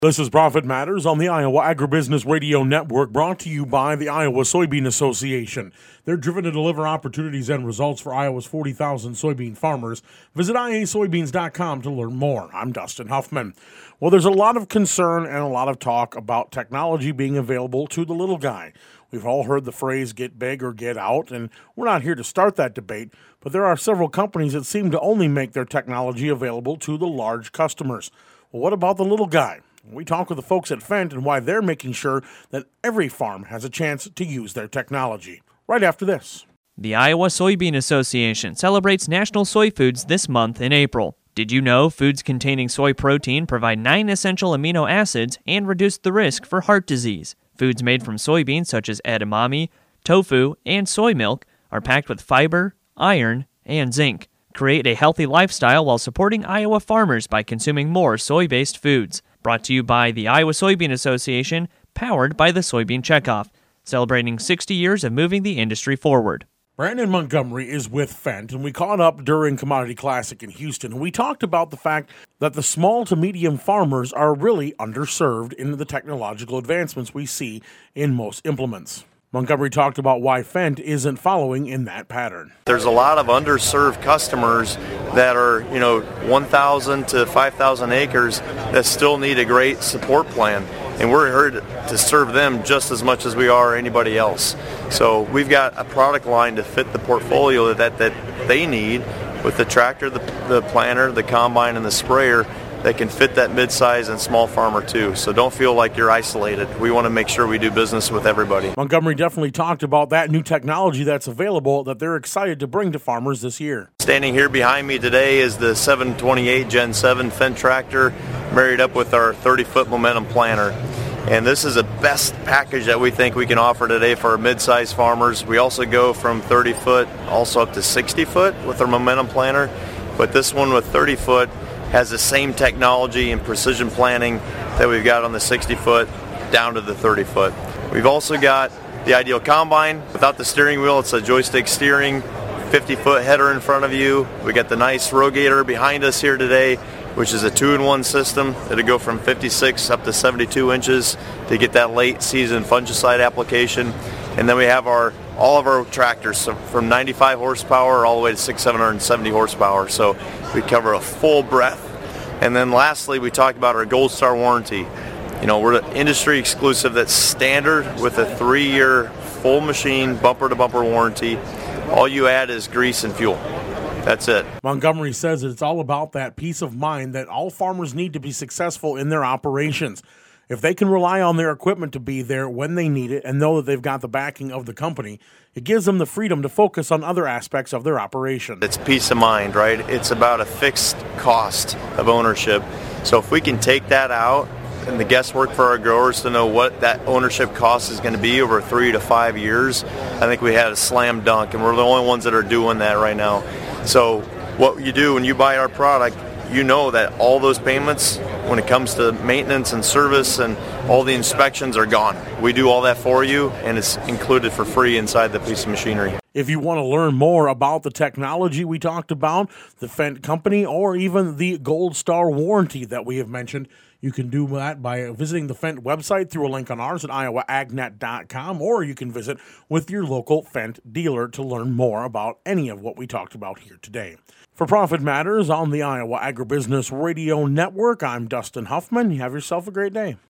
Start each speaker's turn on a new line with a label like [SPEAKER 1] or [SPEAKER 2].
[SPEAKER 1] This is Profit Matters on the Iowa Agribusiness Radio Network, brought to you by the Iowa Soybean Association. They're driven to deliver opportunities and results for Iowa's 40,000 soybean farmers. Visit iasoybeans.com to learn more. I'm Dustin Huffman. Well, there's a lot of concern and a lot of talk about technology being available to the little guy. We've all heard the phrase get big or get out, and we're not here to start that debate, but there are several companies that seem to only make their technology available to the large customers. Well, what about the little guy? We talk with the folks at Fendt and why they're making sure that every farm has a chance to use their technology. Right after this.
[SPEAKER 2] The Iowa Soybean Association celebrates National Soy Foods this month in April. Did you know foods containing soy protein provide 9 essential amino acids and reduce the risk for heart disease? Foods made from soybeans such as edamame, tofu, and soy milk are packed with fiber, iron, and zinc. Create a healthy lifestyle while supporting Iowa farmers by consuming more soy-based foods. Brought to you by the Iowa Soybean Association, powered by the Soybean Checkoff, celebrating 60 years of moving the industry forward.
[SPEAKER 1] Brandon Montgomery is with Fendt, and we caught up during Commodity Classic in Houston, and we talked about the fact that the small to medium farmers are really underserved in the technological advancements we see in most implements. Montgomery talked about why Fendt isn't following in that pattern.
[SPEAKER 3] There's a lot of underserved customers that are, 1,000 to 5,000 acres that still need a great support plan. And we're here to serve them just as much as we are anybody else. So we've got a product line to fit the portfolio that they need with the tractor, the planter, the combine, and the sprayer that can fit that mid-size and small farmer too. So don't feel like you're isolated. We want to make sure we do business with everybody.
[SPEAKER 1] Montgomery definitely talked about that new technology that's available that they're excited to bring to farmers this year.
[SPEAKER 3] Standing here behind me today is the 728 Gen 7 Fendt tractor married up with our 30-foot Momentum planter. And this is the best package that we think we can offer today for our mid-size farmers. We also go from 30-foot also up to 60-foot with our Momentum planter. But this one with 30-foot has the same technology and precision planning that we've got on the 60-foot down to the 30-foot. We've also got the Ideal Combine. Without the steering wheel, it's a joystick steering, 50-foot header in front of you. We got the nice Rogator behind us here today, which is a 2-in-1 system. It'll go from 56 up to 72 inches to get that late season fungicide application. And then we have all of our tractors from 95 horsepower all the way to 770 horsepower. So we cover a full breadth. And then lastly, we talked about our Gold Star warranty. We're the industry exclusive that's standard with a 3-year full machine bumper-to-bumper warranty. All you add is grease and fuel. That's it.
[SPEAKER 1] Montgomery says it's all about that peace of mind that all farmers need to be successful in their operations. If they can rely on their equipment to be there when they need it and know that they've got the backing of the company, it gives them the freedom to focus on other aspects of their operation.
[SPEAKER 3] It's peace of mind, right? It's about a fixed cost of ownership. So if we can take that out and the guesswork for our growers to know what that ownership cost is going to be over 3 to 5 years, I think we had a slam dunk, and we're the only ones that are doing that right now. So what you do when you buy our product, you know that all those payments, when it comes to maintenance and service and all the inspections, are gone. We do all that for you, and it's included for free inside the piece of machinery.
[SPEAKER 1] If you want to learn more about the technology we talked about, the Fendt company, or even the Gold Star warranty that we have mentioned, you can do that by visiting the Fendt website through a link on ours at iowaagnet.com, or you can visit with your local Fendt dealer to learn more about any of what we talked about here today. For Profit Matters on the Iowa Agribusiness Radio Network, I'm Dustin Huffman. You have yourself a great day.